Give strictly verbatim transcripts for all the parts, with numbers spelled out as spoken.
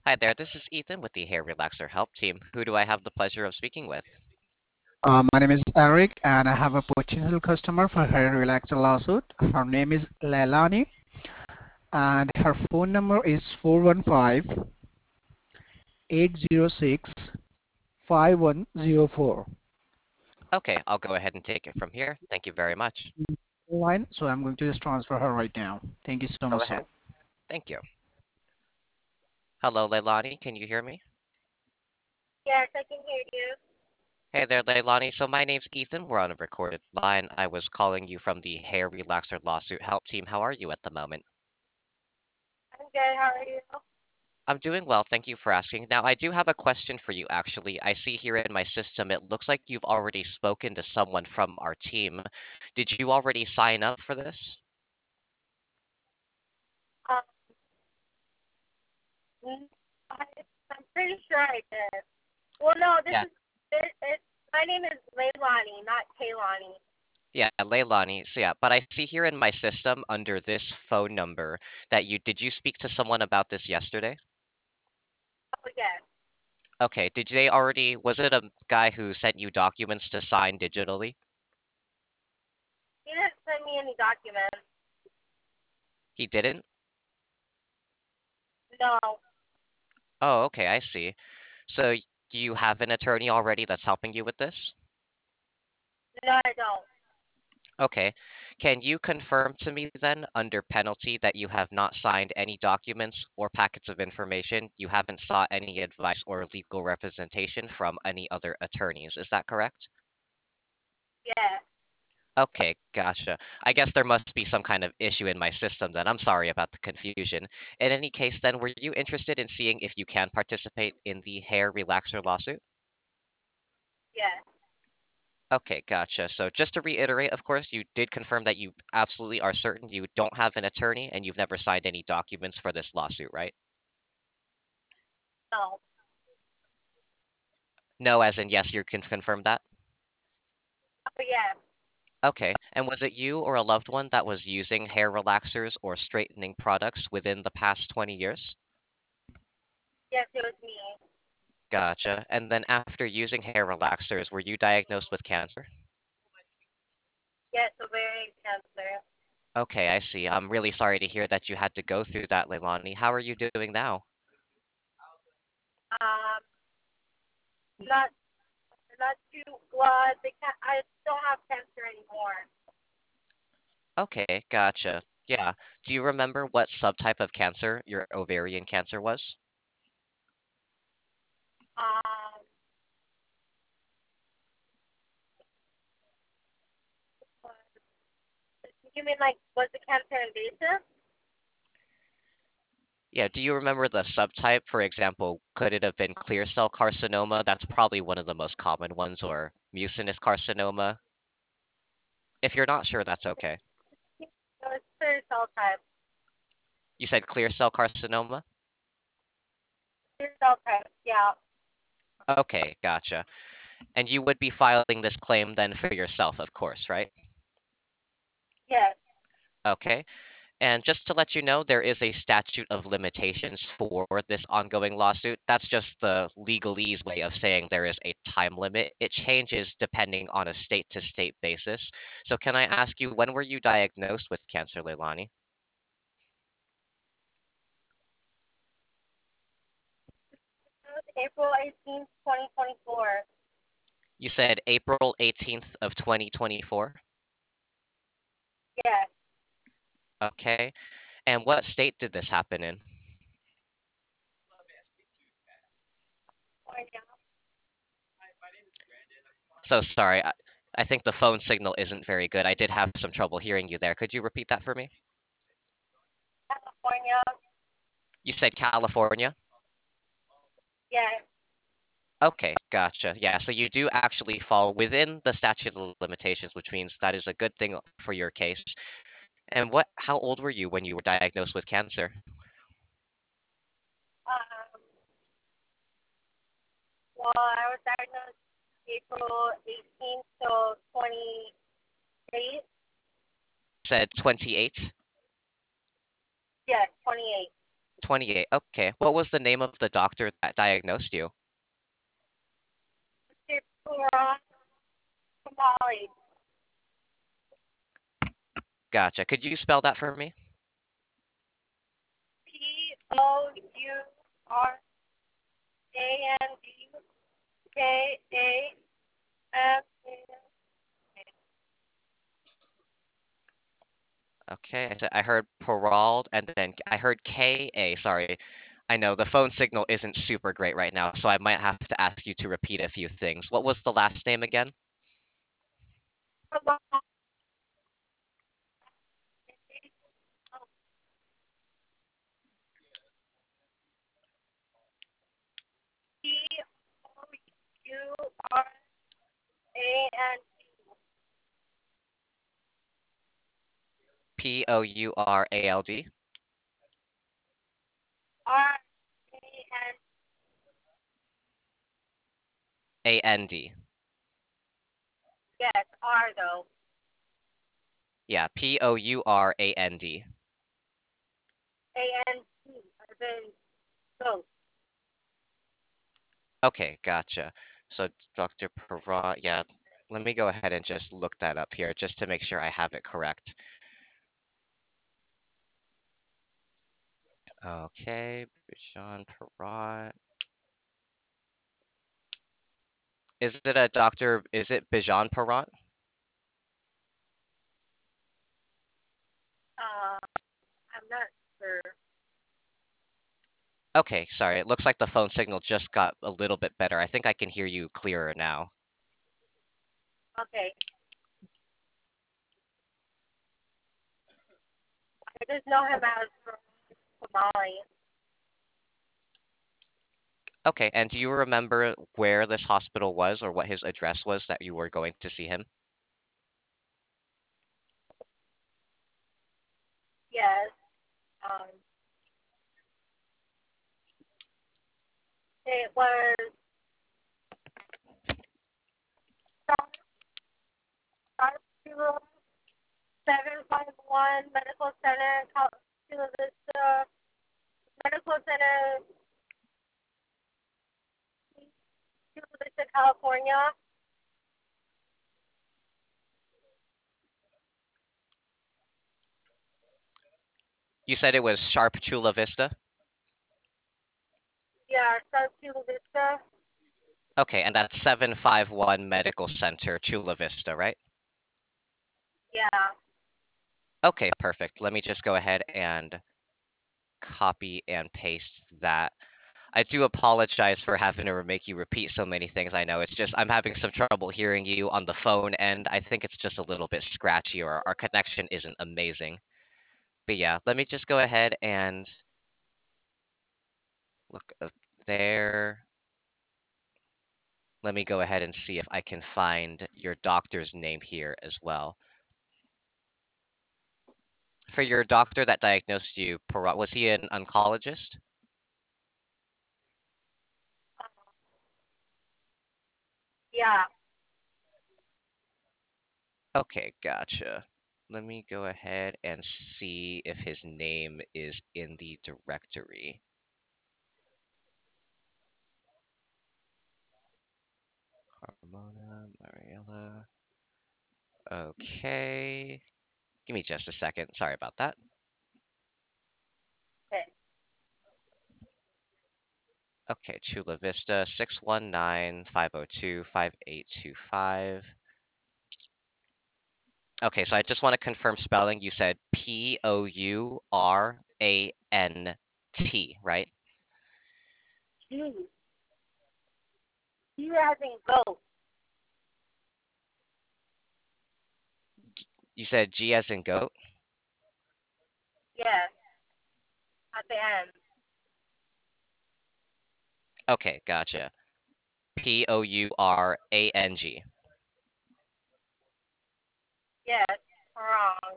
Hi there, this is Ethan with the Hair Relaxer Help Team. Who do I have the pleasure of speaking with? Uh, my name is Eric, and I have a potential customer for her relaxer lawsuit. Her name is Leilani, and her phone number is four one five, eight zero six, five one zero four. Okay, I'll go ahead and take it from here. Thank you very much. Line, so I'm going to just transfer her right now. Thank you so Go much, sir. ahead. Thank you. Hello, Leilani, can you hear me? Yes, I can hear you. Hey there, Leilani. So my name's Ethan. We're on a recorded line. I was calling you from the Hair Relaxer Lawsuit Help Team. How are you at the moment? I'm good. How are you? I'm doing well, thank you for asking. Now, I do have a question for you, actually. I see here in my system, it looks like you've already spoken to someone from our team. Did you already sign up for this? Um, mm, I, I'm pretty sure I did. Well, no, this Yeah. is it. it my name is Leilani, not Kaylani. Yeah, Leilani. So yeah, but I see here in my system under this phone number that you did you speak to someone about this yesterday? Oh yes, Okay, did they already was it a guy who sent you documents to sign digitally? he didn't send me any documents. He didn't? No, Oh, okay, I see. So y- do you have an attorney already that's helping you with this? no, I don't. Okay. Can you confirm to me then, under penalty, that you have not signed any documents or packets of information? You haven't sought any advice or legal representation from any other attorneys. Is that correct? Yes. Okay, gotcha. I guess there must be some kind of issue in my system then. I'm sorry about the confusion. In any case, then, were you interested in seeing if you can participate in the hair relaxer lawsuit? Yes. Okay, gotcha. So just to reiterate, of course, you did confirm that you absolutely are certain you don't have an attorney and you've never signed any documents for this lawsuit, right? No. No, as in yes, you can confirm that? Oh yes. Okay. And was it you or a loved one that was using hair relaxers or straightening products within the past twenty years? Yes, it was me. Gotcha. And then after using hair relaxers, were you diagnosed with cancer? Yes, ovarian cancer. Okay, I see. I'm really sorry to hear that you had to go through that, Leilani. How are you doing now? Um, not not too well. The ca- I don't have cancer anymore. Okay, gotcha. Yeah. Do you remember what subtype of cancer your ovarian cancer was? Um, you mean like was the cancer invasive? Yeah, do you remember the subtype? For example, could it have been clear cell carcinoma? That's probably one of the most common ones, or mucinous carcinoma. If you're not sure, that's okay. It was clear cell type. You said clear cell carcinoma? Clear cell type. Yeah. Okay, gotcha. And you would be filing this claim then for yourself, of course, right? Yes. Okay. And just to let you know, there is a statute of limitations for this ongoing lawsuit. That's just the legalese way of saying there is a time limit. It changes depending on a state to state basis. So, can I ask you, when were you diagnosed with cancer, Leilani? It was April eighteenth, twenty twenty-four. You said April eighteenth of twenty twenty-four. Yes. Okay. And what state did this happen in? California. So sorry. I, I think the phone signal isn't very good. I did have some trouble hearing you there. Could you repeat that for me? California. You said California? Yes. Okay, gotcha. Yeah, so you do actually fall within the statute of limitations, which means that is a good thing for your case. And what, how old were you when you were diagnosed with cancer? Um, well, I was diagnosed April eighteenth, so twenty-eight. Said twenty-eight? Yes, twenty-eight. twenty-eight. Okay. What was the name of the doctor that diagnosed you? Mister Puran Kamali. Gotcha. Could you spell that for me? P O U R A N D K A M A. Okay, I said I heard Perald, and then I heard K A. Sorry, I know the phone signal isn't super great right now, so I might have to ask you to repeat a few things. What was the last name again? P O U R A N D. P O U R A L D. R A N. A N D. Yes, R though. Yeah, P O U R A N D. A N D. As in goat. Okay, gotcha. So Doctor Perald, yeah, let me go ahead and just look that up here just to make sure I have it correct. Okay, Bijan Perald. Is it a doctor? Is it Bijan Perald? Uh, I'm not sure. Okay, sorry. It looks like the phone signal just got a little bit better. I think I can hear you clearer now. Okay. I just know him as Kamali. Okay, and do you remember where this hospital was or what his address was that you were going to see him? Yes. Um, it was seven five one Medical Center, Chula Vista, Medical Center, Chula Vista, California. You said it was Sharp Chula Vista? Yeah, South Chula Vista. Okay, and that's seven five one Medical Center, Chula Vista, right? Yeah. Okay, perfect. Let me just go ahead and copy and paste that. I do apologize for having to make you repeat so many things. I know it's just I'm having some trouble hearing you on the phone, and I think it's just a little bit scratchy or our connection isn't amazing. But yeah, let me just go ahead and look up there. Let me go ahead and see if I can find your doctor's name here as well. For your doctor that diagnosed you, Perot, was he an oncologist? Yeah. Okay, gotcha. Let me go ahead and see if his name is in the directory. Carmona, Mariella. Okay. Give me just a second. Sorry about that. Okay. Okay, Chula Vista, six one nine, five oh two, five eight two five. Okay, so I just want to confirm spelling. You said P O U R A N T, right? G. G as in goat. You said G as in goat? Yes. At the end. Okay, gotcha. P O U R A N G. Yes. Wrong.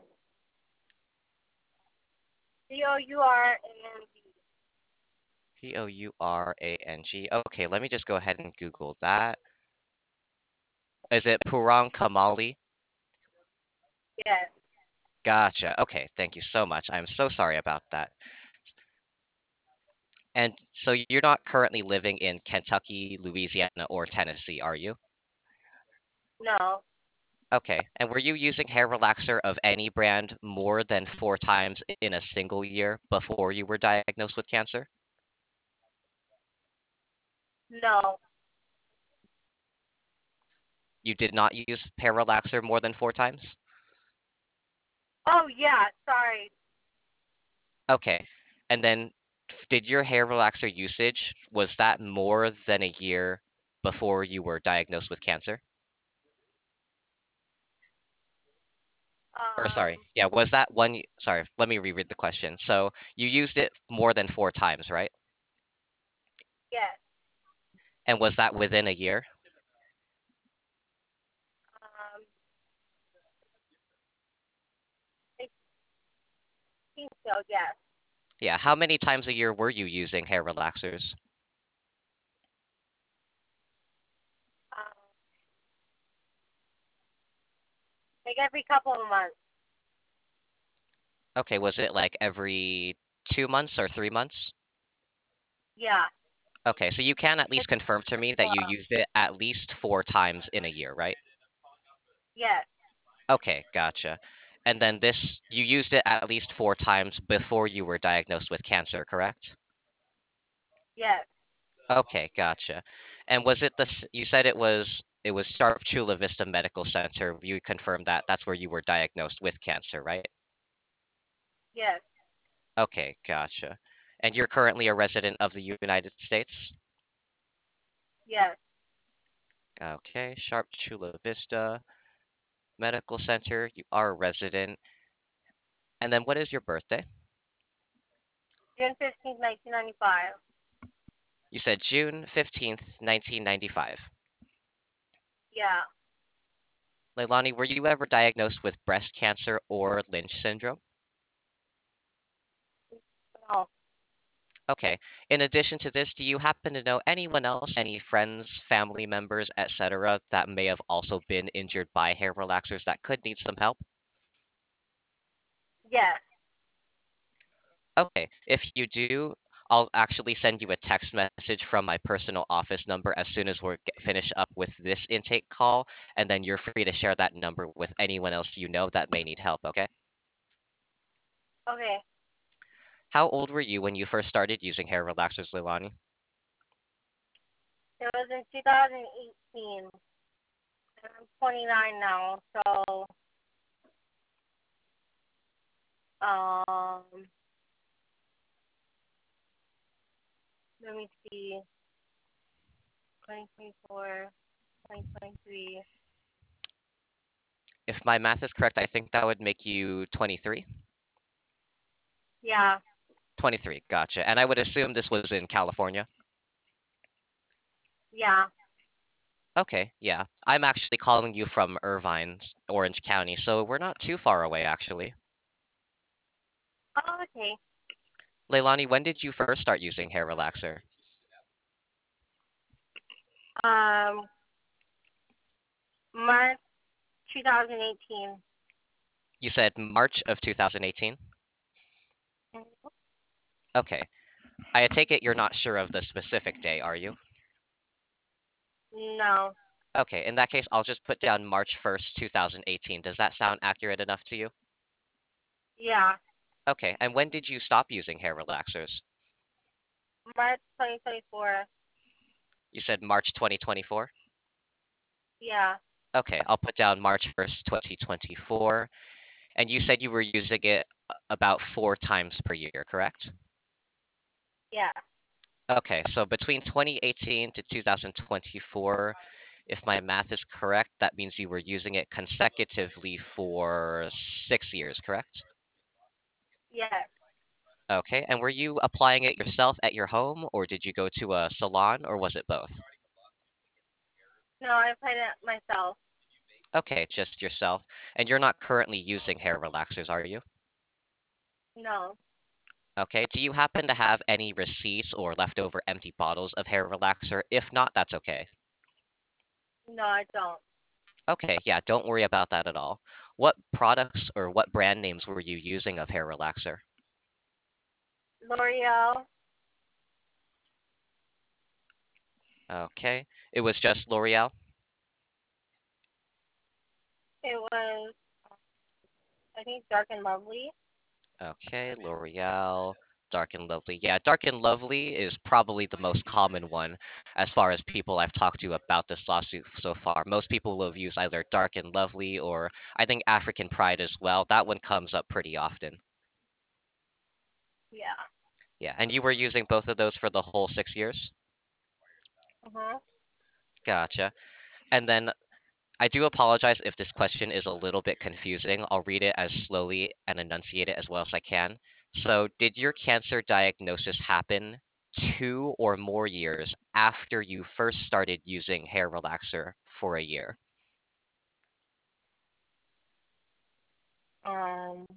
C O U R A N D. P O U R A N G. Okay, let me just go ahead and Google that. Is it Purang Kamali? Yes. Gotcha. Okay, thank you so much. I'm so sorry about that. And so you're not currently living in Kentucky, Louisiana, or Tennessee, are you? No. Okay. And were you using hair relaxer of any brand more than four times in a single year before you were diagnosed with cancer? No. You did not use hair relaxer more than four times? Oh yeah. Sorry. Okay. And then f- did your hair relaxer usage, was that more than a year before you were diagnosed with cancer? Or sorry, Um. yeah, was that one, y- sorry, let me reread the question. So you used it more than four times, right? Yes. And was that within a year? Um. I think so. Yes. Yeah, how many times a year were you using hair relaxers? Um. Like every couple of months. Okay, was it like every two months or three months? Yeah. Okay, so you can at It's least confirm to me that you uh, used it at least four times in a year, right? yes. Okay, gotcha. And then this, you used it at least four times before you were diagnosed with cancer, correct? Yes. Okay, gotcha. And was it the, s- you said it was, it was Sharp Chula Vista Medical Center. You confirmed that that's where you were diagnosed with cancer, right? Yes. Okay, gotcha. And you're currently a resident of the United States? Yes. Okay, Sharp Chula Vista Medical Center. You are a resident. And then what is your birthday? June fifteenth, nineteen ninety-five. You said June fifteenth, nineteen ninety-five. Yeah. Leilani, were you ever diagnosed with breast cancer or Lynch syndrome? No. Okay. In addition to this, do you happen to know anyone else, any friends, family members, et cetera, that may have also been injured by hair relaxers that could need some help? Yes. Okay. If you do, I'll actually send you a text message from my personal office number as soon as we're get, finished up with this intake call, and then you're free to share that number with anyone else you know that may need help, okay? Okay. How old were you when you first started using hair relaxers, Leilani? It was in two thousand eighteen. And I'm twenty-nine now. So, um, let me see. twenty twenty-four, twenty twenty-three. If my math is correct, I think that would make you twenty-three? Yeah. twenty-three, gotcha. And I would assume this was in California? Yeah. Okay, yeah. I'm actually calling you from Irvine, Orange County, so we're not too far away, actually. Oh, okay. Leilani, when did you first start using hair relaxer? Um, March twenty eighteen. You said March of two thousand eighteen? Okay. I take it you're not sure of the specific day, are you? No. Okay, in that case, I'll just put down March first, two thousand eighteen. Does that sound accurate enough to you? Yeah. Okay, and when did you stop using hair relaxers? March twenty twenty-four. You said March twenty twenty-four? Yeah. Okay, I'll put down March first, twenty twenty-four. And you said you were using it a- about four times per year, correct? Yeah. Okay, so between twenty eighteen to two thousand twenty-four, if my math is correct, that means you were using it consecutively for six years, correct? Yes. Okay, and were you applying it yourself at your home, or did you go to a salon, or was it both? No, I played it myself. Okay, just yourself. And you're not currently using hair relaxers, are you? No. Okay, do you happen to have any receipts or leftover empty bottles of hair relaxer? If not, that's okay. No, I don't. Okay, yeah, don't worry about that at all. What products or what brand names were you using of hair relaxer? L'Oreal. Okay. It was just L'Oreal? It was, I think, Dark and Lovely. Okay, L'Oreal, Dark and Lovely. Yeah, Dark and Lovely is probably the most common one as far as people I've talked to about this lawsuit so far. Most people will have used either Dark and Lovely or I think African Pride as well. That one comes up pretty often. Yeah. Yeah, and you were using both of those for the whole six years? Uh-huh. Gotcha. And then I do apologize if this question is a little bit confusing. I'll read it as slowly and enunciate it as well as I can. So, did your cancer diagnosis happen two or more years after you first started using hair relaxer for a year? Um,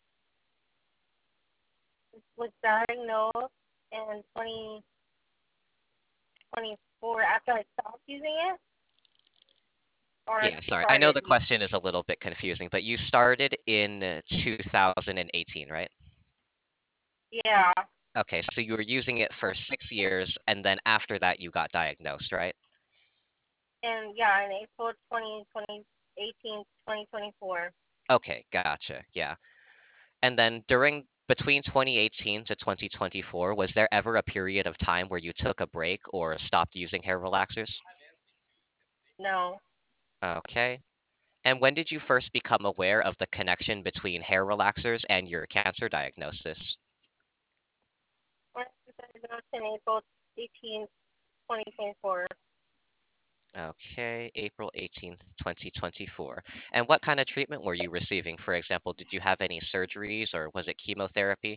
was diagnosed in twenty twenty-four after I stopped using it, or Yeah, sorry. I know started the using question is a little bit confusing, but you started in uh, two thousand eighteen, right? it. Yeah. Okay, so you were using it for six years, and then after that, you got diagnosed, right? And yeah, in April twenty twenty eighteen twenty twenty-four. Okay, gotcha. Yeah. And then during between twenty eighteen to twenty twenty-four, was there ever a period of time where you took a break or stopped using hair relaxers? No. Okay. And when did you first become aware of the connection between hair relaxers and your cancer diagnosis? When I was diagnosed in April eighteenth, twenty twenty-four. Okay, April eighteenth, twenty twenty-four. And what kind of treatment were you receiving? For example, did you have any surgeries or was it chemotherapy?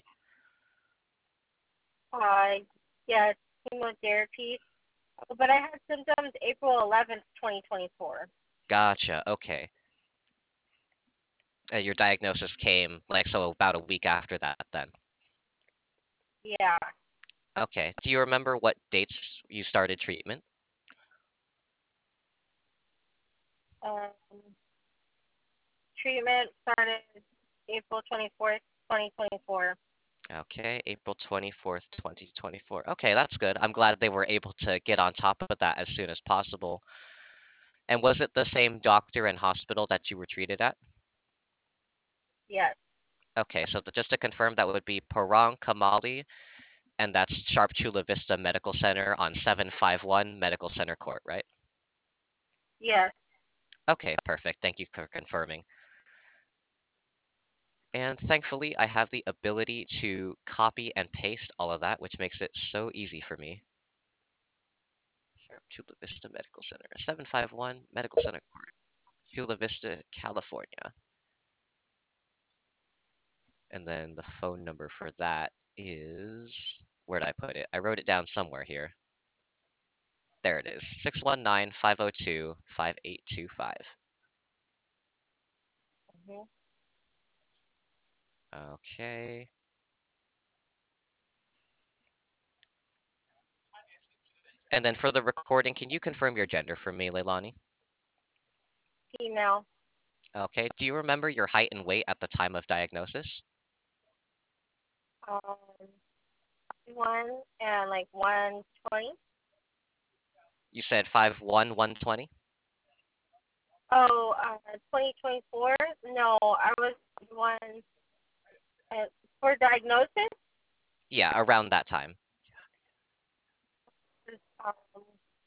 Uh, yeah, chemotherapy. But I had symptoms April eleventh, twenty twenty-four. Gotcha. Okay. Uh, your diagnosis came like so about a week after that then. Yeah. Okay. Do you remember what dates you started treatment? Um, treatment started April twenty-fourth, twenty twenty-four. Okay, April twenty-fourth, twenty twenty-four. Okay, that's good. I'm glad they were able to get on top of that as soon as possible. And was it the same doctor and hospital that you were treated at? Yes. Okay, so th- just to confirm, that would be Parang Kamali, and that's Sharp Chula Vista Medical Center on seven five one Medical Center Court, right? Yes. Okay, perfect. Thank you for confirming. And thankfully, I have the ability to copy and paste all of that, which makes it so easy for me. Sharp Chula Vista Medical Center, seven five one Medical Center Court, Chula Vista, California. And then the phone number for that is, where'd I put it? I wrote it down somewhere here. There it is, six one nine, five oh two, five eight two five. Mm-hmm. Okay. And then for the recording, can you confirm your gender for me, Leilani? Female. Okay. Do you remember your height and weight at the time of diagnosis? Um, one and like one twenty. You said five one, one twenty? Oh, uh, twenty twenty-four. No, I was one uh, for diagnosis. Yeah, around that time. Um,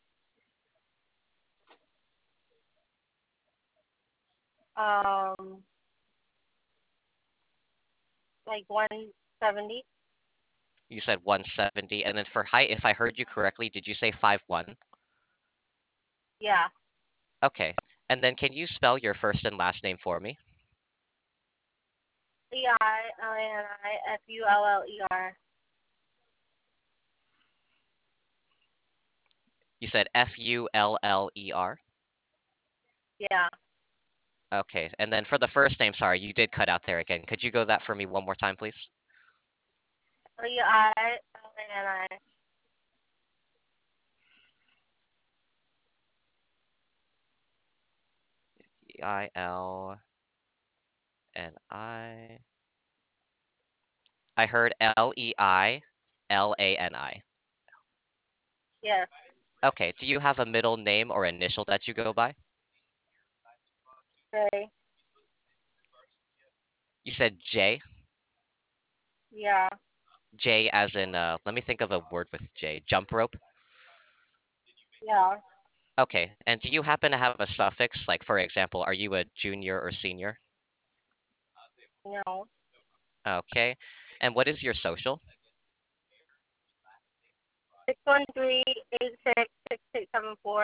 um, like one seventy. You said one seventy. And then for height, if I heard you correctly, did you say five one? Yeah. Okay. And then can you spell your first and last name for me? E I L A N I F U L L E R. You said F U L L E R? Yeah. Okay. And then for the first name, sorry, you did cut out there again. Could you go that for me one more time, please? E I L A N I. E I L N I. I heard L E I L A N I. Yes. Okay, do you have a middle name or initial that you go by? J. You said J? Yeah. J as in, uh, let me think of a word with J. Jump rope? Yeah. Okay, and do you happen to have a suffix? Like, for example, are you a junior or senior? No. Okay, and what is your social? Six one three eight six six six seven four.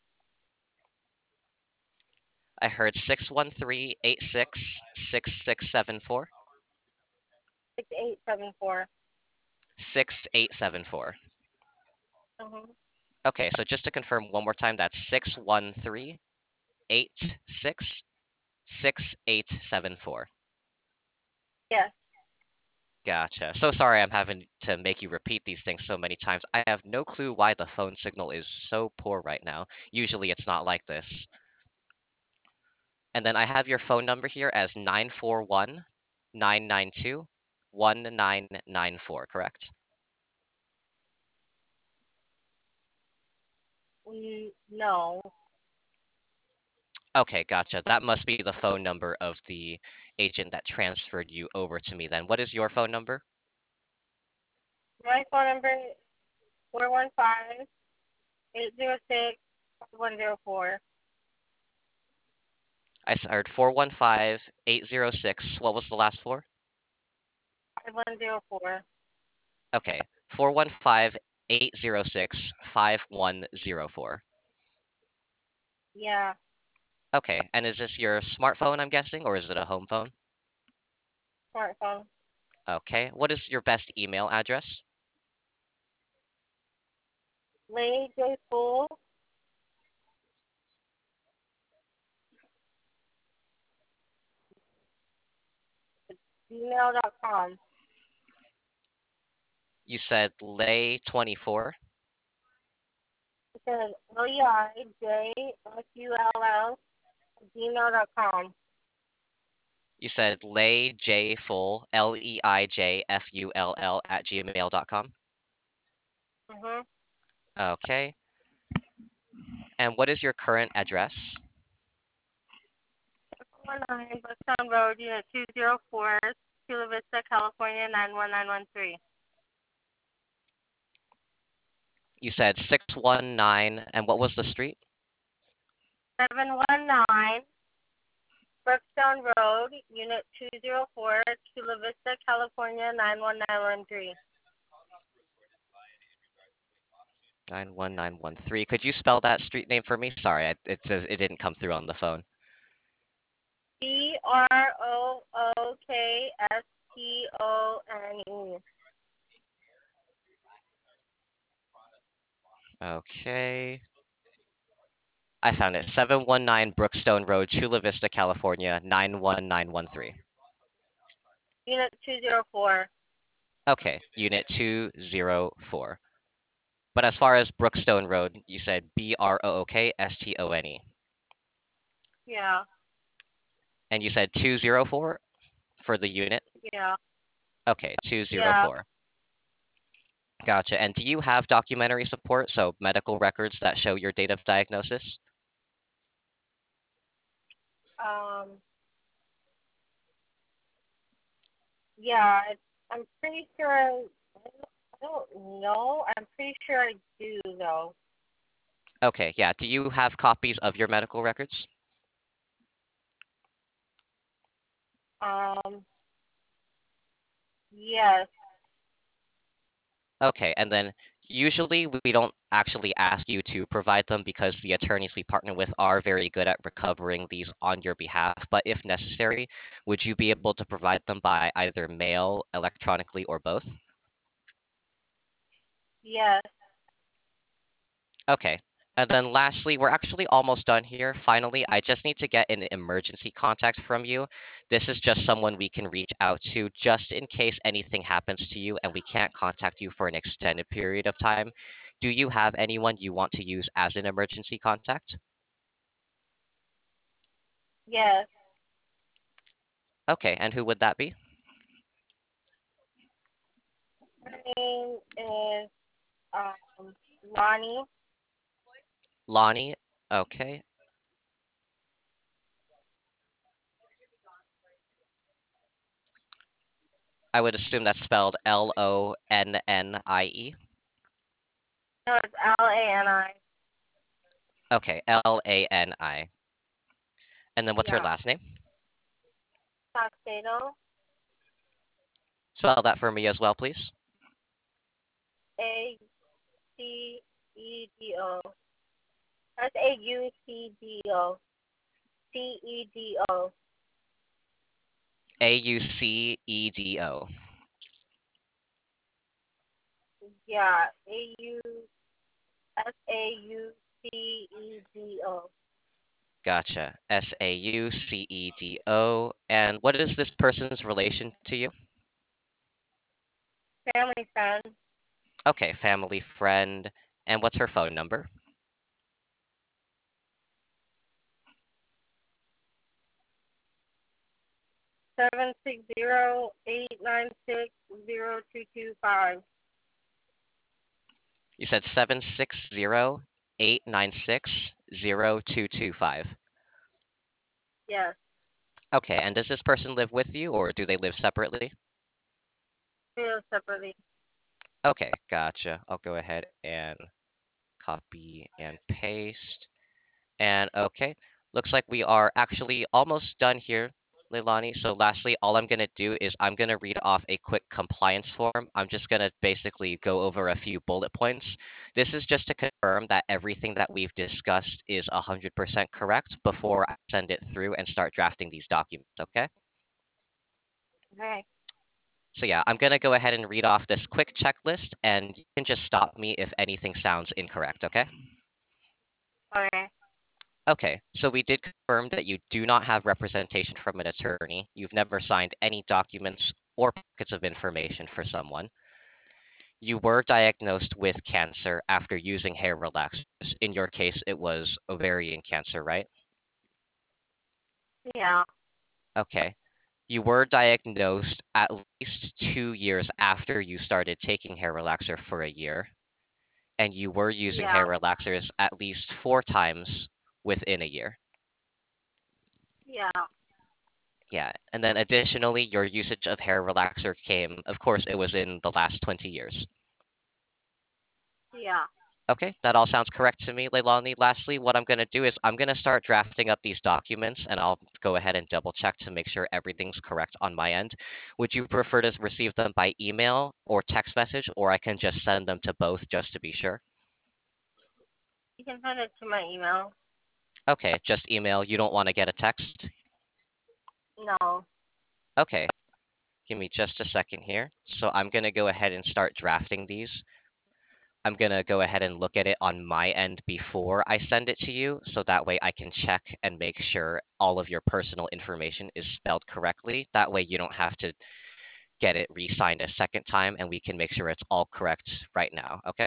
I heard six one three eight six six six seven four. Six eight seven four. six eight seven four. Mm-hmm. Okay, so just to confirm one more time, that's six one three eight six six eight seven four. Yes. Gotcha. So sorry I'm having to make you repeat these things so many times. I have no clue why the phone signal is so poor right now. Usually it's not like this. And then I have your phone number here as nine four one nine nine two one nine nine four, correct? Mm, no. Okay, gotcha. That must be the phone number of the agent that transferred you over to me then. What is your phone number? My phone number is four one five eight zero six one zero four. I heard four one five eight zero six. What was the last four? Five one zero four. Okay, four one five eight zero six five one zero four. Yeah. Okay, and is this your smartphone, I'm guessing, or is it a home phone? Smartphone. Okay, what is your best email address? Lay J Fool. Gmail dot com. You said lay twenty-four. It says L E I J F U L L gmail dot com. You said lay j full L E I J F U L L at gmail dot com. Mm-hmm. Okay, and what is your current address? one nine Bucktown Road, Unit two zero four, Chula Vista, California nine one nine one three. You said six one nine, and what was the street? seven one nine Brookstone Road, Unit two zero four, Chula Vista, California nine one nine one three. nine one nine one three. Could you spell that street name for me? Sorry, I, it says it didn't come through on the phone. B R O O K S T O N E. Okay. I found it. seven one nine Brookstone Road, Chula Vista, California, nine one nine one three. Unit two zero four. Okay, Unit two zero four. But as far as Brookstone Road, you said B R O O K S T O N E. Yeah, And you said two zero four for the unit? yeah, Okay, yeah. two zero four. Gotcha. And do you have documentary support, so medical records that show your date of diagnosis? Um, yeah, it's, I'm pretty sure, I don't, I don't know. I'm pretty sure I do, though. Okay, yeah. Do you have copies of your medical records? Um, yes, Okay, and then usually we don't actually ask you to provide them because the attorneys we partner with are very good at recovering these on your behalf. But if necessary, would you be able to provide them by either mail, electronically, or both? yes, Okay. And then lastly, we're actually almost done here. Finally, I just need to get an emergency contact from you. This is just someone we can reach out to just in case anything happens to you and we can't contact you for an extended period of time. Do you have anyone you want to use as an emergency contact? yes. Okay, and who would that be? Her name is um, Lonnie. Lonnie, okay. I would assume that's spelled L O N N I E. No, it's L A N I. Okay, L A N I. And then what's her Yeah. last name? Saucedo. Spell that for me as well, please. A C E D O. That's A U C D O. C E D O. A U C E D O. Yeah. A U S A U C E D O. Gotcha. S A U C E D O. And what is this person's relation to you? Family friend. Okay, family friend. And what's her phone number? Seven six zero eight nine six zero two two five. You said seven six zero eight nine six zero two two five. Yes. Okay, and does this person live with you or do they live separately? Feel separately. Okay, gotcha. I'll go ahead and copy and paste. And okay, looks like we are actually almost done here, Leilani. So lastly, all I'm gonna do is I'm gonna read off a quick compliance form. I'm just gonna basically go over a few bullet points. This is just to confirm that everything that we've discussed is one hundred percent correct before I send it through and start drafting these documents, okay? Okay. So yeah, I'm gonna go ahead and read off this quick checklist and you can just stop me if anything sounds incorrect, okay? Okay. Okay, so we did confirm that you do not have representation from an attorney. You've never signed any documents or packets of information for someone. You were diagnosed with cancer after using hair relaxers. In your case, it was ovarian cancer, right? Yeah. Okay. You were diagnosed at least two years after you started taking hair relaxer for a year. And you were using Yeah. hair relaxers at least four times within a year. Yeah. Yeah, and then additionally, your usage of hair relaxer came, of course, it was in the last twenty years. Yeah. Okay, that all sounds correct to me, Leilani. Lastly, what I'm going to do is I'm going to start drafting up these documents, and I'll go ahead and double check to make sure everything's correct on my end. Would you prefer to receive them by email or text message, or I can just send them to both just to be sure? You can send it to my email. Okay, just email. You don't want to get a text? No. Okay, give me just a second here. So I'm going to go ahead and start drafting these. I'm going to go ahead and look at it on my end before I send it to you, so that way I can check and make sure all of your personal information is spelled correctly. That way you don't have to get it re-signed a second time, and we can make sure it's all correct right now, okay?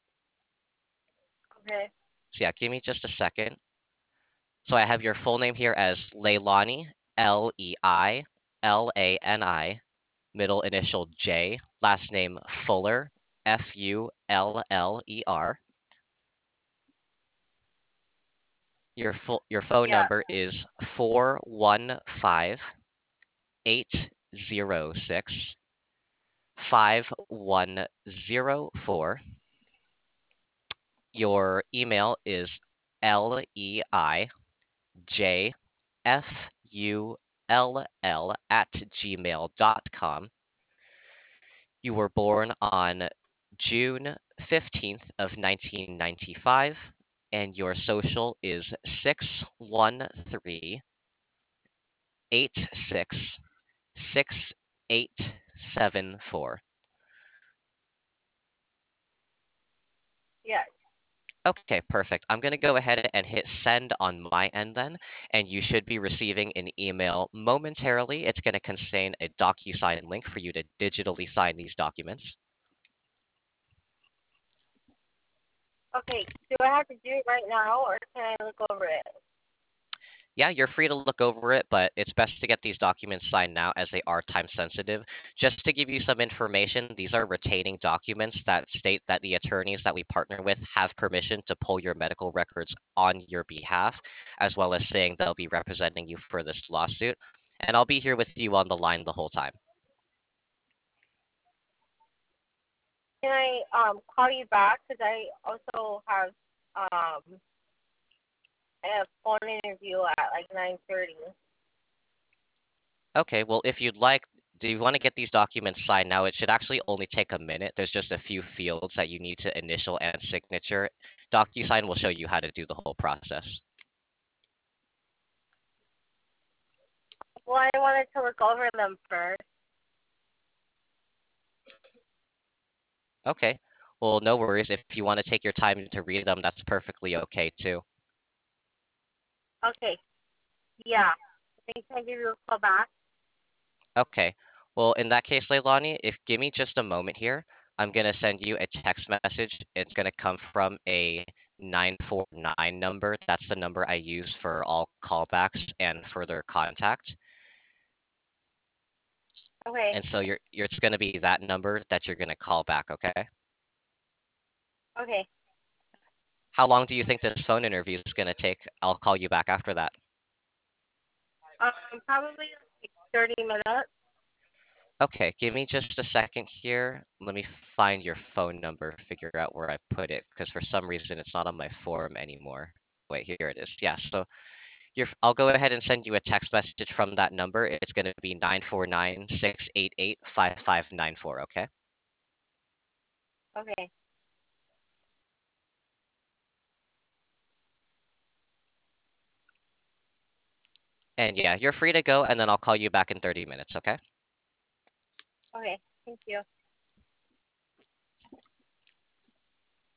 Okay. So yeah, give me just a second. So I have your full name here as Leilani, L E I L A N I, middle initial J, last name Fuller, F U L L E R. Your full your phone Yeah. number is four one five eight zero six five one zero four. Your email is L E I J F U L L at gmail dot com. You were born on June fifteenth of nineteen ninety-five, and your social is six one three eight six six eight seven four. Yes. Okay, perfect. I'm going to go ahead and hit send on my end then, and you should be receiving an email momentarily. It's going to contain a DocuSign link for you to digitally sign these documents. Okay. Do I have to do it right now, or can I look over it? Yeah, you're free to look over it, but it's best to get these documents signed now as they are time sensitive. Just to give you some information, these are retaining documents that state that the attorneys that we partner with have permission to pull your medical records on your behalf, as well as saying they'll be representing you for this lawsuit. And I'll be here with you on the line the whole time. Can I um call you back? Because I also have um a phone interview at like nine thirty. Okay, well, if you'd like, do you want to get these documents signed now? It should actually only take a minute. There's just a few fields that you need to initial and signature. DocuSign will show you how to do the whole process. Well, I wanted to look over them first. Okay, well, no worries. If you want to take your time to read them, that's perfectly okay too. Okay. Yeah. I think I give you a call back. Okay, well, in that case, Leilani, if give me just a moment here, I'm going to send you a text message. It's going to come from a nine four nine number. That's the number I use for all callbacks and further contact. Okay. And so you're, you're it's going to be that number that you're going to call back, okay? Okay. How long do you think this phone interview is going to take? I'll call you back after that. Um, probably like thirty minutes. Okay, give me just a second here. Let me find your phone number, figure out where I put it, because for some reason it's not on my form anymore. Wait, here it is. Yeah, so you're, I'll go ahead and send you a text message from that number. It's going to be nine four nine, six eight eight, five five nine four, okay? Okay. And yeah, you're free to go, and then I'll call you back in thirty minutes, okay? Okay. Thank you.